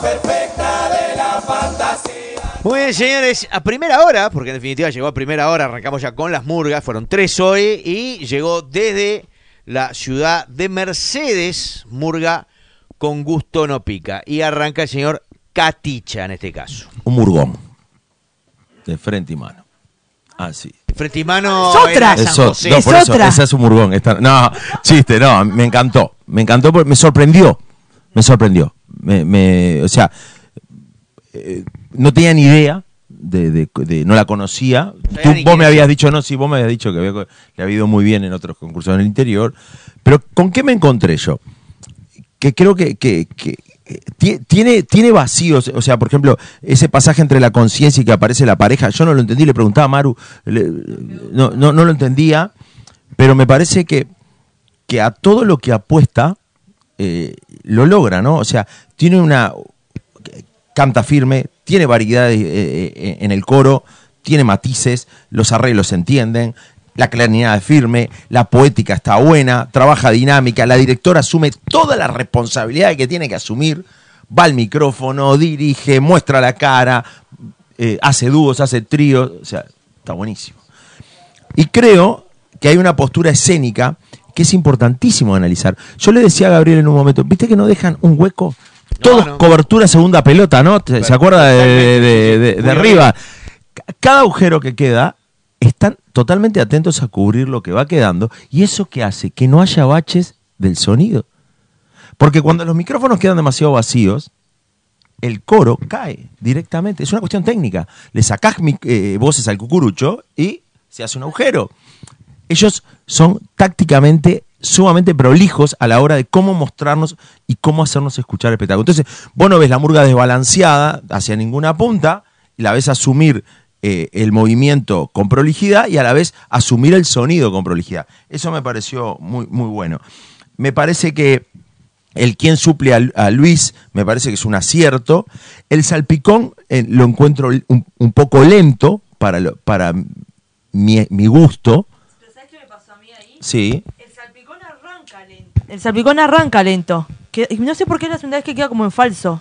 perfecta de la fantasía. Muy bien, señores, a primera hora, porque en definitiva llegó a primera hora, arrancamos ya con las murgas, fueron 3 hoy, y llegó desde la ciudad de Mercedes, murga con gusto no pica, y arranca el señor Caticha en este caso. Un murgón, de frente y mano. Ah, sí. Frente y mano Es otra. era San Eso, José. no, por Es eso, otra. esa es un murgón. No, chiste, no, me encantó porque me sorprendió. O sea, no tenía ni idea, no la conocía. Vos me habías dicho, vos me habías dicho que le había ido muy bien en otros concursos en el interior. Pero ¿con qué me encontré yo? Que creo que tiene vacíos, o sea, por ejemplo, ese pasaje entre la conciencia y que aparece la pareja, yo no lo entendí, le preguntaba a Maru, no lo entendía, pero me parece que a todo lo que apuesta lo logra, ¿no? O sea, canta firme, tiene variedades en el coro, tiene matices, los arreglos se entienden, la clarinada es firme, la poética está buena, trabaja dinámica, la directora asume toda la responsabilidad que tiene que asumir, va al micrófono, dirige, muestra la cara, hace dúos, hace tríos, o sea, está buenísimo. Y creo que hay una postura escénica que es importantísimo analizar. Yo le decía a Gabriel en un momento, ¿viste que no dejan un hueco? Todos cobertura segunda pelota, ¿no? ¿Se acuerda de arriba? Cada agujero que queda, están totalmente atentos a cubrir lo que va quedando, y eso que hace que no haya baches del sonido. Porque cuando los micrófonos quedan demasiado vacíos, el coro cae directamente. Es una cuestión técnica. Le sacás voces al cucurucho y se hace un agujero. Ellos son tácticamente sumamente prolijos a la hora de cómo mostrarnos y cómo hacernos escuchar el espectáculo. Entonces, vos no ves la murga desbalanceada hacia ninguna punta, la ves asumir el movimiento con prolijidad y a la vez asumir el sonido con prolijidad. Eso me pareció muy, muy bueno. Me parece que el quien suple a Luis me parece que es un acierto. El salpicón lo encuentro un poco lento para mi gusto. ¿Pero sabes qué me pasó a mí ahí? Sí. El salpicón arranca lento. No sé por qué es la segunda vez que queda como en falso.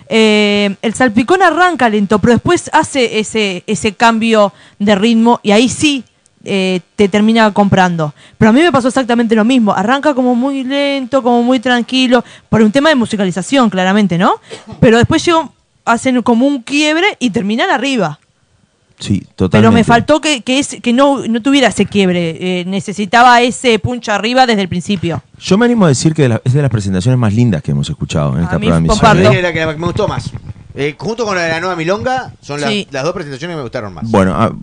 El salpicón arranca lento, pero después hace ese cambio de ritmo y ahí sí te termina comprando. Pero a mí me pasó exactamente lo mismo. Arranca como muy lento, como muy tranquilo, por un tema de musicalización, claramente, ¿no? Pero después hacen como un quiebre y terminan arriba. Sí, totalmente. Pero me faltó que no tuviera ese quiebre. Necesitaba ese punch arriba desde el principio. Yo me animo a decir que es de las presentaciones más lindas que hemos escuchado en esta prueba de comparto. emisión. Es la que me gustó más. Junto con la de la nueva Milonga, son Sí. las dos presentaciones que me gustaron más. Bueno,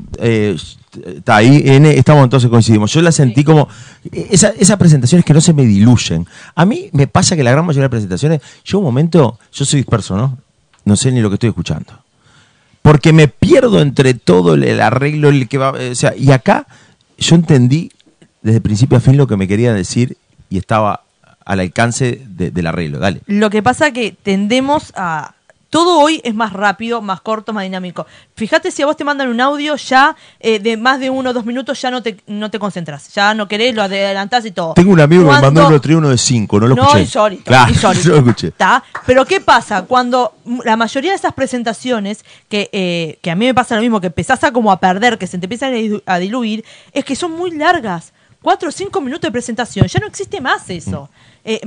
está ahí, estamos, entonces coincidimos. Yo la sentí como esas presentaciones que no se me diluyen. A mí me pasa que la gran mayoría de presentaciones, yo un momento, yo soy disperso, ¿no? No sé ni lo que estoy escuchando. Porque me pierdo entre todo el arreglo, el que va, o sea, y acá yo entendí desde principio a fin lo que me quería decir y estaba al alcance del arreglo. Dale. Lo que pasa que tendemos a... Todo hoy es más rápido, más corto, más dinámico. Fíjate, si a vos te mandan un audio ya de más de 1 o 2 minutos, ya no te concentras. Ya no querés, lo adelantás y todo. Tengo un amigo que me mandó uno de 5, no lo escuché. Insólito, claro, insólito. yo lo escuché. ¿Tá? Pero ¿qué pasa? Cuando la mayoría de esas presentaciones, que a mí me pasa lo mismo, que empezás a perder, que se te empiezan a diluir, es que son muy largas. 4 o 5 minutos de presentación, ya no existe más eso. Es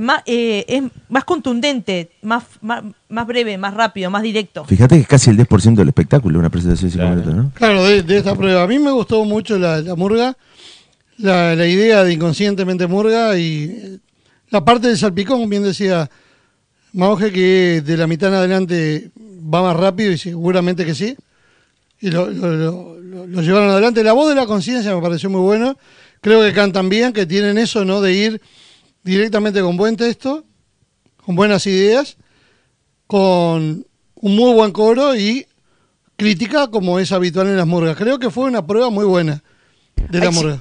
más contundente, más breve, más rápido, más directo. Fíjate que es casi el 10% del espectáculo, una presentación de 5 minutos, ¿no? Claro, de esta prueba. A mí me gustó mucho la murga, la idea de inconscientemente murga y la parte del salpicón, bien decía Maoje, que de la mitad en adelante va más rápido y seguramente que sí. Y lo llevaron adelante. La voz de la conciencia me pareció muy buena. Creo que cantan bien, que tienen eso, ¿no? De ir directamente con buen texto, con buenas ideas, con un muy buen coro y crítica como es habitual en las murgas. Creo que fue una prueba muy buena de la murga.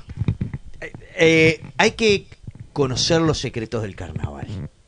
Hay que conocer los secretos del carnaval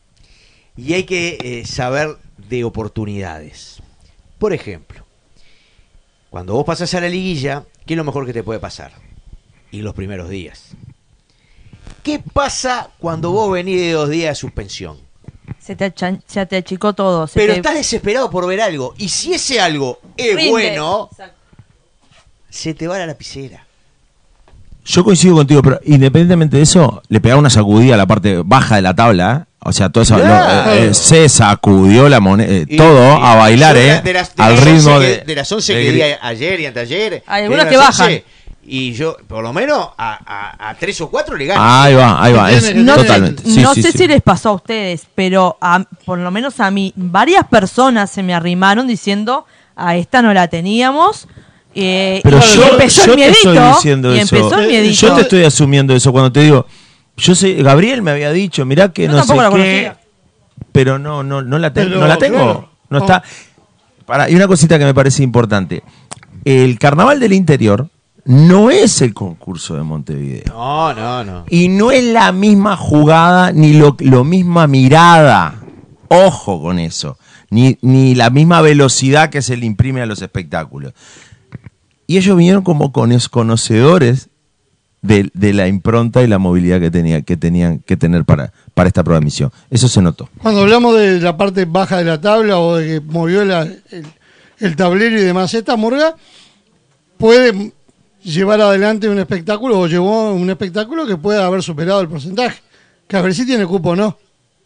y hay que saber de oportunidades. Por ejemplo, cuando vos pasás a la liguilla, ¿qué es lo mejor que te puede pasar? Y los primeros días. ¿Qué pasa cuando vos venís de 2 días de suspensión? se te achicó todo. Pero estás desesperado por ver algo. Y si ese algo es Rinde. bueno, Exacto. se te va la lapicera. Yo coincido contigo, pero independientemente de eso, le pegaba una sacudida a la parte baja de la tabla, ¿eh? O sea, todo eso, Claro. se sacudió la moneda, Y- todo y- a bailar, yo al ritmo de las 11 que di ayer y anteayer. Hay algunos de que las bajan. 11, y yo, por lo menos, a 3 o 4 le gano. Ahí va, Que es, tiene- No, totalmente. Sí, no sí, sé sí. si les pasó a ustedes, pero por lo menos a mí, varias personas se me arrimaron diciendo, a esta no la teníamos. Pero y empezó el te miedito. estoy diciendo Y eso. empezó el miedito. Yo te estoy asumiendo eso cuando te digo, yo sé, Gabriel me había dicho, mirá que Yo no sé tampoco la qué, conocía. pero no la tengo, Pero, no la tengo, claro. no está. Y una cosita que me parece importante, el Carnaval del Interior no es el concurso de Montevideo. No. Y no es la misma jugada ni lo misma mirada. Ojo con eso. Ni la misma velocidad que se le imprime a los espectáculos. Y ellos vinieron como conocedores de la impronta y la movilidad que tenían que tener para esta prueba de misión. Eso se notó. Cuando hablamos de la parte baja de la tabla o de que movió el tablero y demás, esta murga puede llevar adelante un espectáculo o llevó un espectáculo que pueda haber superado el porcentaje. Que a ver si tiene cupo o no.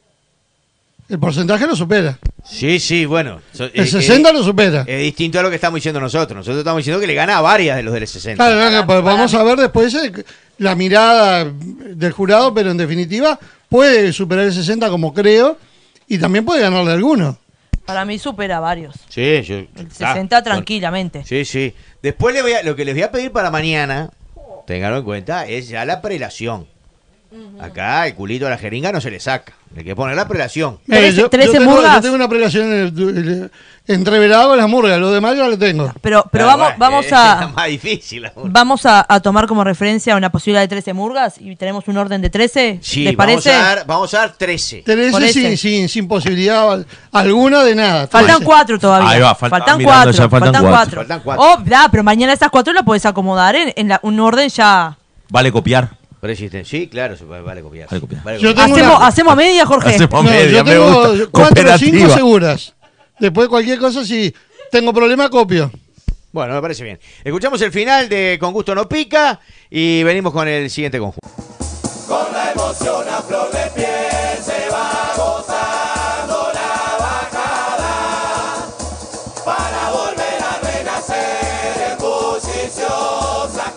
El porcentaje lo supera. Sí, bueno. El 60 lo supera. Es distinto a lo que estamos diciendo nosotros. Nosotros estamos diciendo que le gana a varias de los del 60. Claro, pues vamos a ver después la mirada del jurado, pero en definitiva puede superar el 60 como creo y también puede ganarle a alguno. Para mí supera varios. Sí, El 60 tranquilamente. Sí. Después lo que les voy a pedir para mañana, ténganlo en cuenta, es ya la prelación. Acá el culito a la jeringa no se le saca. Hay que poner la prelación. 13 murgas. Yo tengo una prelación entreverada con las murgas, lo demás ya lo tengo. Pero Claro, vamos es a más difícil. Amor. vamos a tomar como referencia una posibilidad de 13 murgas y tenemos un orden de 13. Sí, ¿Les vamos parece? vamos a dar 13. Por 13 ese. sin posibilidad alguna de nada. Faltan 13. 4 todavía. Ahí va, faltan mirando 4. ya, faltan cuatro. Faltan 4. Oh, pero mañana esas 4 las puedes acomodar en un orden ya. Vale copiar. Sí, claro, vale copiar. Vale copiar. Vale Yo copiar. tengo Hacemos media, Jorge. Hacemos No, media, yo me tengo gusta. 4 o 5 Cooperativa. seguras. Después cualquier cosa, si tengo problema, copio. Bueno, me parece bien. Escuchamos el final de Con Gusto No Pica y venimos con el siguiente conjunto. Con la emoción a flor de piel se va gozando la bajada para volver a renacer en bulliciosas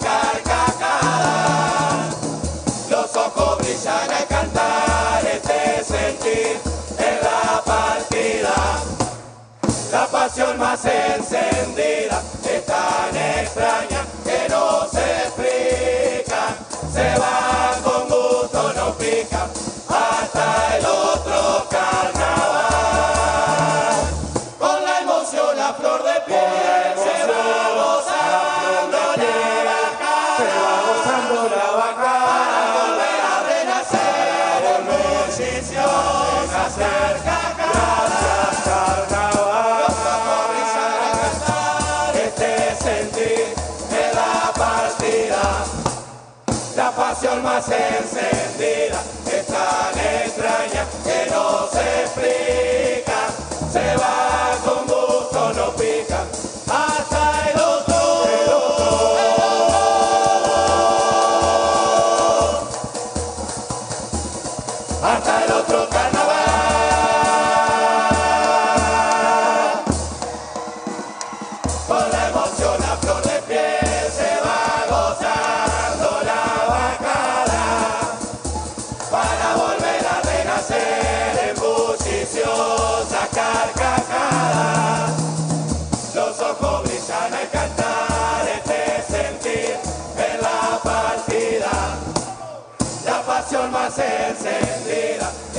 carcajadas. Los ojos brillan al cantar este sentir en la partida. La pasión más encendida es tan extraña que no se explica. Se va con gusto, no pica, hasta el otro carnaval. Con la emoción a flor de piel se va gozando la bajada, para volver a renacer en bulliciosas carcajadas. Los ojos brillan al cantar este sentir en la partida. La pasión más encendida es tan extraña que no se explica. Se va con gusto, no pica, hasta el otro. Hasta el otro carnaval. Con la emoción a flor de piel se va gozando la bajada para volver a renacer en bulliciosas carcajadas. Los ojos brillan al cantar este sentir en la partida. La pasión más encendida